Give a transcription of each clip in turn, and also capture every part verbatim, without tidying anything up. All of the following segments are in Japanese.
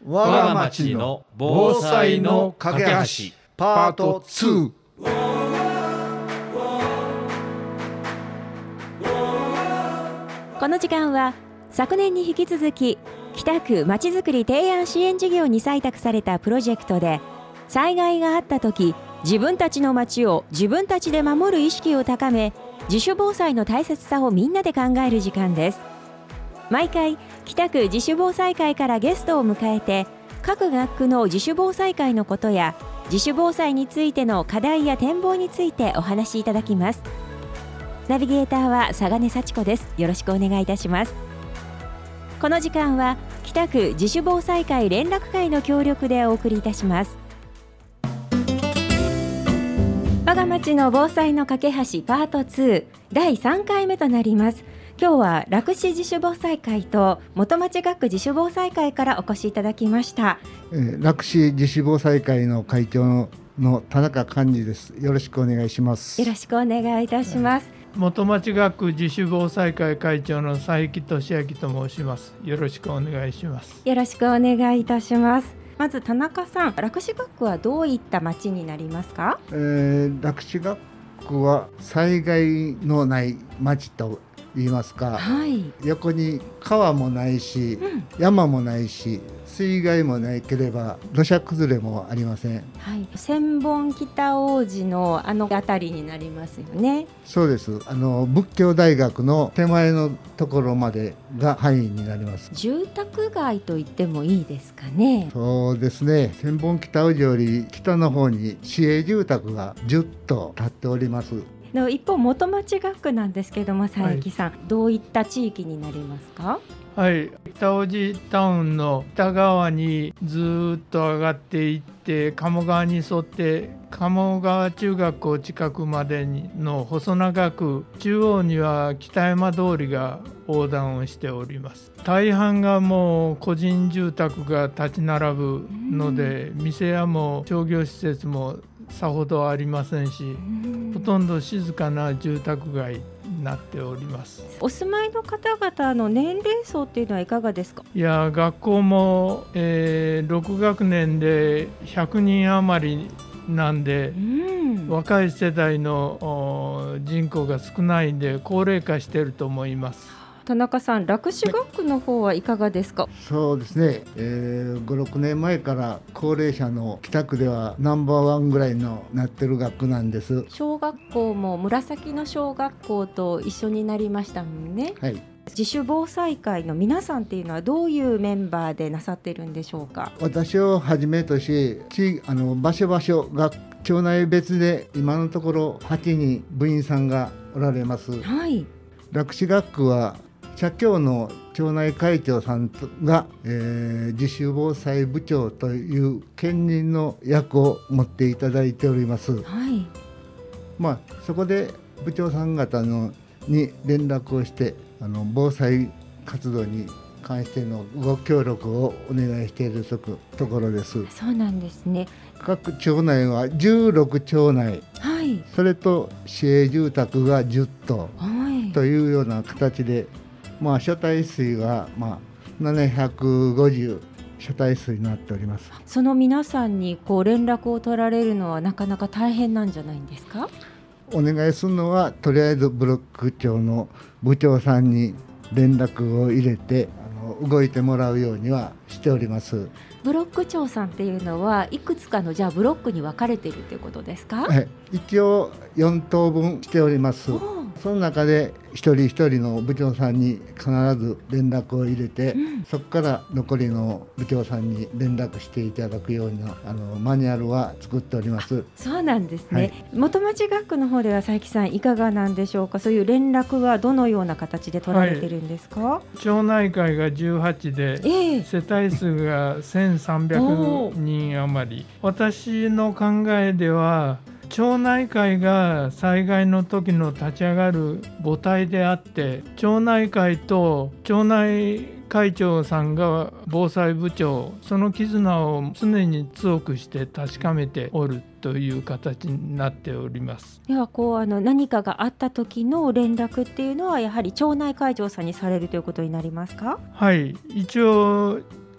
我が町の防災の架け橋パートツー。 この時間は昨年に引き続き北区まちづくり提案支援事業に採択されたプロジェクトで、災害があった時自分たちの町を自分たちで守る意識を高め、自主防災の大切さをみんなで考える時間です。毎回北区自主防災会からゲストを迎えて、各学区の自主防災会のことや自主防災についての課題や展望についてお話しいただきます。ナビゲーターは佐金幸子です。よろしくお願いいたします。この時間は北区自主防災会連絡会の協力でお送りいたします。我が町の防災の架け橋パートツーだいさんかいめとなります。今日は楽市自主防災会と元町学区自主防災会からお越しいただきました。 えー、楽市自主防災会の会長の田中寛治です。よろしくお願いします。 よろしくお願いいたします。 元町学区自主防災会会長の佐伯俊明と申します。よろしくお願いします。 よろしくお願いいたします。まず田中さん、楽市学区はどういった町になりますか？ えー、楽市学区は災害のない町と言いますか、 はい、 横に川もないし、うん、山もないし、水害もなければ土砂崩れもありません。 はい、千本北大路のあの辺りになりますよね。 そうです。あの仏教大学の手前のところまでが範囲になります。 住宅街と言ってもいいですかね？ そうですね。千本北大路より北の方に市営住宅がじゅっと建っております。 一方元町学区なんですけども、佐伯さん、はい、どういった地域になりますか？ はい、北大路タウンの北側にずっと上がっていって、鴨川に沿って鴨川中学校近くまでの細長く、中央には北山通りが横断をしております。大半がもう個人住宅が立ち並ぶので、店屋も商業施設もさほどありませんし、ほとんど静かな住宅街になっております。 お住まいの方々の年齢層っていうのはいかがですか？ いや、学校も、えー、ろく学年でひゃくにん余りなんで、うん、若い世代の人口が少ないんで高齢化していると思います。 田中さん、楽市学区の方はいかがですか？ そうですね、えー、ご、ろくねんまえから高齢者の北区ではナンバーワンぐらいのなってる学区なんです。 小学校も紫の小学校と一緒になりましたもんね。 はい。 自主防災会の皆さんっていうのはどういうメンバーでなさってるんでしょうか？ 私をはじめとし、地あの場所場所が町内別で今のところはちにん部員さんがおられます。 はい。 楽市学区は社協の町内会長さんが、えー、自主防災部長という兼任の役を持っていただいております。 はい。 まあ、そこで部長さん方のに連絡をして、あの防災活動に関してのご協力をお願いしているところです。 そうなんですね。 各町内はじゅうろく町内、 はい、それと市営住宅がじゅっと、 はい、 というような形で、まあ、所帯数が、まあ、ななひゃくごじゅう所帯数になっております。 その皆さんにこう連絡を取られるのはなかなか大変なんじゃないんですか？ お願いするのはとりあえずブロック長の部長さんに連絡を入れて、あの動いてもらうようにはしております。 ブロック長さんっていうのはいくつかのじゃあブロックに分かれているということですか？ はい、一応よん等分しております。その中で一人一人の部長さんに必ず連絡を入れて、うん、そこから残りの部長さんに連絡していただくようなあのマニュアルは作っております。 そうなんですね。はい、元町学区の方では佐伯さんいかがなんでしょうか？そういう連絡はどのような形で取られてるんですか？はい、 町内会がじゅうはちで、えー、世帯数がせんさんびゃくにん余り。私の考えでは町内会が災害の時の立ち上がる母体であって、町内会と町内会長さんが防災部長、その絆を常に強くして確かめておるという形になっております。 ではこうあの何かがあった時の連絡っていうのはやはり町内会長さんにされるということになりますか？ はい、一応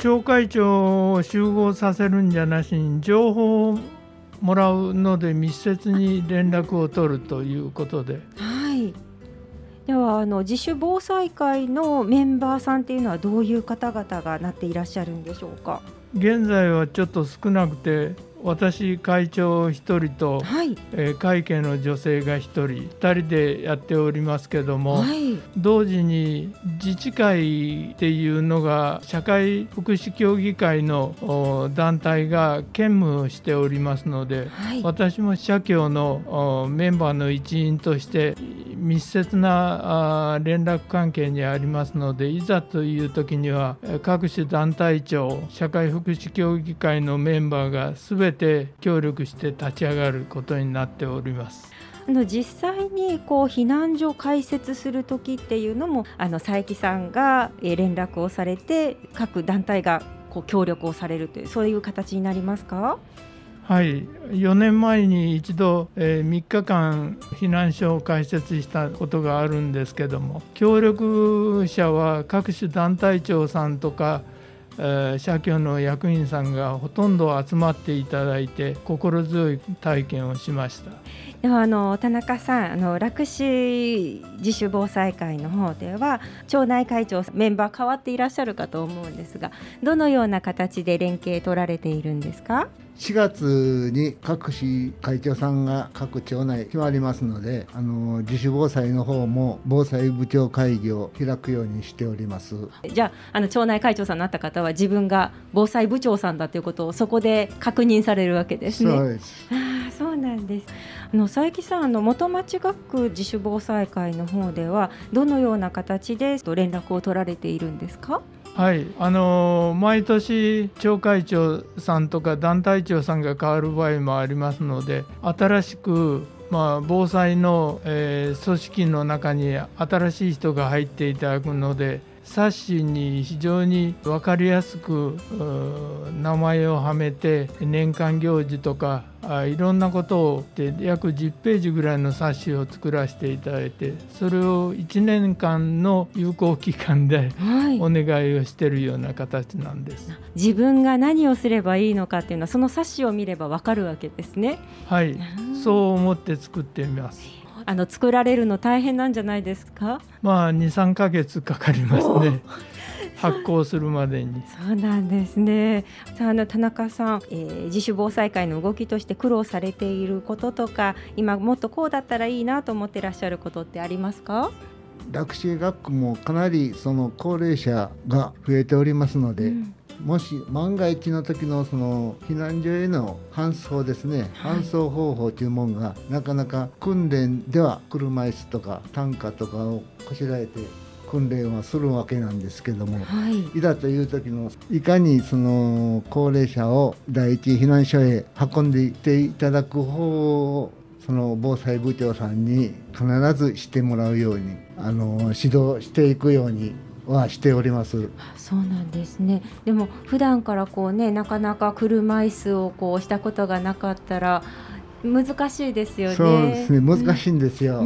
町会長を集合させるんじゃなしに情報をもらうので密接に連絡を取るということで。 はい。ではあの自主防災会のメンバーさんっていうのはどういう方々がなっていらっしゃるんでしょうか。 現在はちょっと少なくて、私会長ひとりと、 はいえー、会計の女性がひとり、ふたりでやっておりますけども、 はい、 同時に自治会っていうのが社会福祉協議会の団体が兼務しておりますので、 はい、 私も社協のメンバーの一員として密接な連絡関係にありますので、いざという時には各種団体長、社会福祉協議会のメンバーが全て協力して立ち上がることになっております。 あの実際にこう避難所を開設する時っていうのもあの佐伯さんが連絡をされて各団体がこう協力をされるという、そういう形になりますか？ はい、よねんまえに一度、えー、みっかかん避難所を開設したことがあるんですけども、協力者は各種団体長さんとか、えー、社協の役員さんがほとんど集まっていただいて心強い体験をしました。 ではあの田中さん、あの洛市自主防災会の方では町内会長メンバー変わっていらっしゃるかと思うんですが、どのような形で連携取られているんですか？ しがつに各市会長さんが各町内決まりますので、あの自主防災の方も防災部長会議を開くようにしております。 じゃあ、あの町内会長さんになった方は自分が防災部長さんだということをそこで確認されるわけですね。 そうです。 あ、そうなんです。あの佐伯さん、あの元町学区自主防災会の方ではどのような形で連絡を取られているんですか？ はい、あの毎年町会長さんとか団体長さんが変わる場合もありますので、新しく、まあ、防災の、えー、組織の中に新しい人が入っていただくので、冊子に非常に分かりやすく名前をはめて、年間行事とかあいろんなことをで約じゅっページぐらいの冊子を作らせていただいて、それをいちねんかんの有効期間でお願いをしているような形なんです、はい、 自分が何をすればいいのかっていうのはその冊子を見れば分かるわけですね。 はい、そう思って作ってみます。 あの作られるの大変なんじゃないですか？ まあ にさんかげつかかりますね発行するまでに。 そうなんですね。さあ、あの田中さん、えー、自主防災会の動きとして苦労されていることとか、今もっとこうだったらいいなと思ってらっしゃることってありますか？ 洛市学区もかなりその高齢者が増えておりますので、うん、もし万が一の時のその避難所への搬送ですね、はい、搬送方法というものがなかなか訓練では車椅子とか担架とかをこしらえて訓練はするわけなんですけども、はい、いざという時のいかにその高齢者を第一避難所へ運んでいっていただく方をその防災部長さんに必ずしてもらうようにあの指導していくようにはしております。 そうなんですね。でも普段からこうね、なかなか車椅子をこうしたことがなかったら難しいですよね。 そうですね、難しいんですよ。 うん、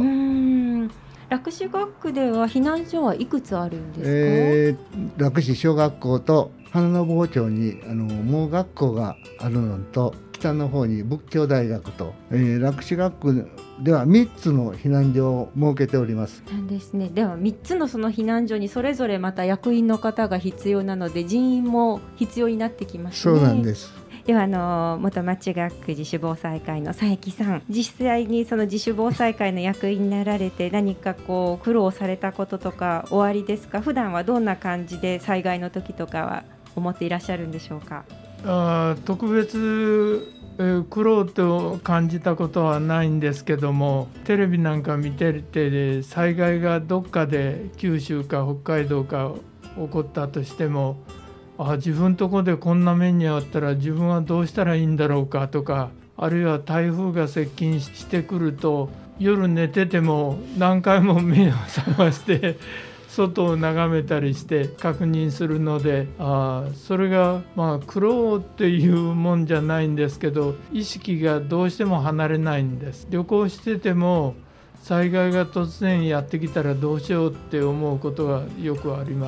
洛市学区では避難所はいくつあるんですか？ えー、洛市小学校と花の坊町にあの盲学校があるのと、北の方に仏教大学と、えー、洛市学区ではみっつの避難所を設けております。 なんですね。ではみっつのその避難所にそれぞれまた役員の方が必要なので人員も必要になってきますね。 そうなんです。 ではあの元町学区自主防災会の佐伯さん、実際にその自主防災会の役員になられて何かこう苦労されたこととかおありですか？普段はどんな感じで災害の時とかは思っていらっしゃるんでしょうか？ あ、特別、えー、苦労と感じたことはないんですけども、テレビなんか見てて災害がどっかで九州か北海道か起こったとしても、あ、自分とこでこんな目にあったら自分はどうしたらいいんだろうかとか、あるいは台風が接近してくると夜寝てても何回も目を覚まして外を眺めたりして確認するので、あ、それがまあ苦労っていうもんじゃないんですけど、意識がどうしても離れないんです。旅行してても災害が突然やってきたらどうしようって思うことがよくあります。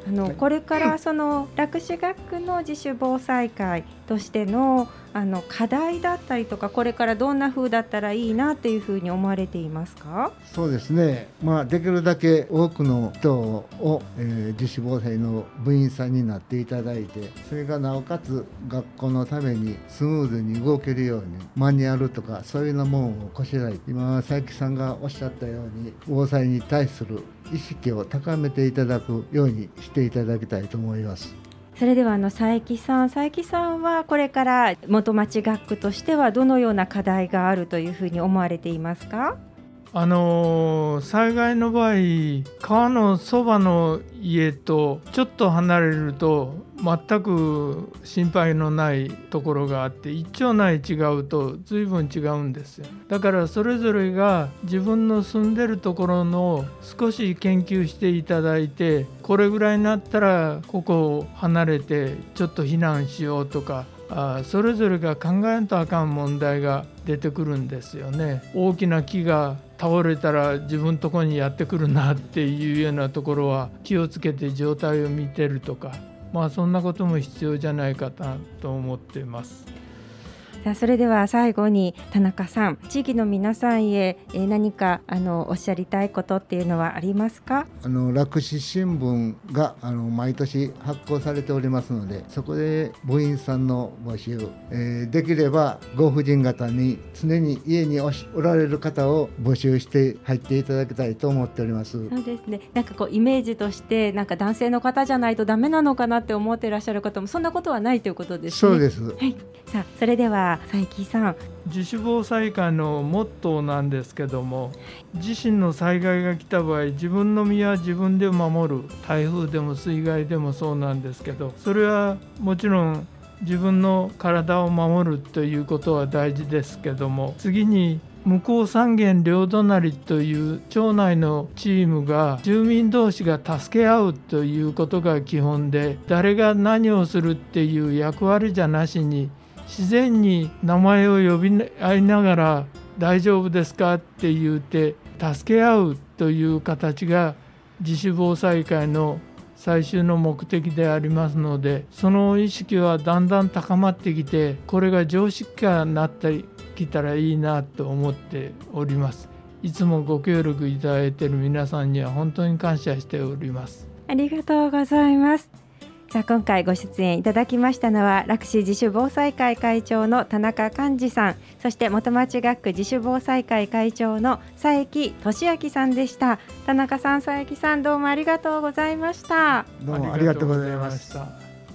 あのこれからその洛士学区の自主防災会としてのあの課題だったりとか、これからどんな風だったらいいなっていうふうに思われていますか？ そうですね、まあ、できるだけ多くの人を、えー、自主防災の部員さんになっていただいて、それがなおかつ学校のためにスムーズに動けるようにマニュアルとかそういうのもんをこしらえて、今佐伯さんがおっしゃったように防災に対する意識を高めていただくようにしていただきたいと思います。 それではあの佐伯さん佐伯さんはこれから元町学区としてはどのような課題があるというふうに思われていますか？ あのー、災害の場合、川のそばの家とちょっと離れると全く心配のないところがあって、一町内違うと随分違うんですよ。だからそれぞれが自分の住んでるところの少し研究していただいて、これぐらいになったらここを離れてちょっと避難しようとか、あそれぞれが考えんとあかん問題が出てくるんですよね。大きな木が倒れたら自分のところにやってくるなっていうようなところは気をつけて状態を見てるとか、まあそんなことも必要じゃないかなと思っています。 さあそれでは最後に田中さん、地域の皆さんへ何かあのおっしゃりたいことっていうのはありますか？ あの洛士新聞があの毎年発行されておりますので、そこで部員さんの募集、えー、できればご婦人方に常に家に お, おられる方を募集して入っていただきたいと思っております。 そうですね、なんかこうイメージとしてなんか男性の方じゃないとダメなのかなって思っていらっしゃる方もそんなことはないということですね。 そうです、 はい、さあそれでは佐伯さん、 自主防災会のモットーなんですけども、自身の災害が来た場合、自分の身は自分で守る。台風でも水害でもそうなんですけど、それはもちろん自分の体を守るということは大事ですけども、次に向こう三軒両隣という町内のチームが住民同士が助け合うということが基本で、誰が何をするっていう役割じゃなしに自然に名前を呼び合いながら大丈夫ですかって言って助け合うという形が自主防災会の最終の目的でありますので、その意識はだんだん高まってきて、これが常識化になってきたらいいなと思っております。いつもご協力いただいている皆さんには本当に感謝しております。 ありがとうございます。さあ今回ご出演いただきましたのは洛士自主防災会会長の田中寛治さん、そして元町学区自主防災会会長の佐伯俊明さんでした。田中さん、佐伯さん、どうもありがとうございました。 どうもありがとうございました。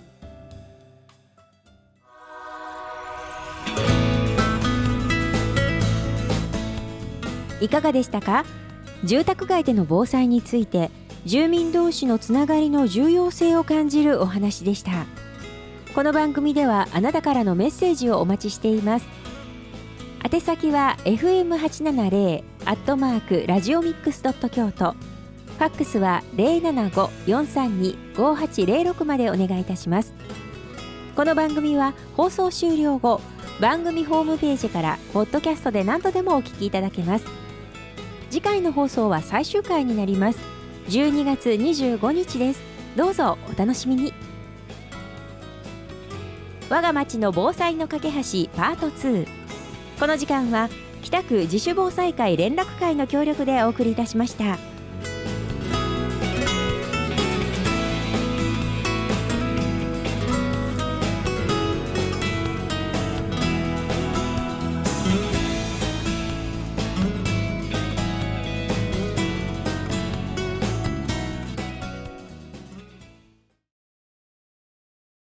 いかがでしたか？住宅街での防災について住民同士のつながりの重要性を感じるお話でした。この番組ではあなたからのメッセージをお待ちしています。宛先は エフエムはちななゼロ アットマークラジオミックスドット京都、ファックスは ゼロななご よんさんに ごはちゼロろく までお願いいたします。この番組は放送終了後、番組ホームページからポッドキャストで何度でもお聞きいただけます。次回の放送は最終回になります。じゅうにがつにじゅうごにちです。どうぞお楽しみに。我が町の防災の架け橋パートツー。この時間は北区自主防災会連絡会の協力でお送りいたしました。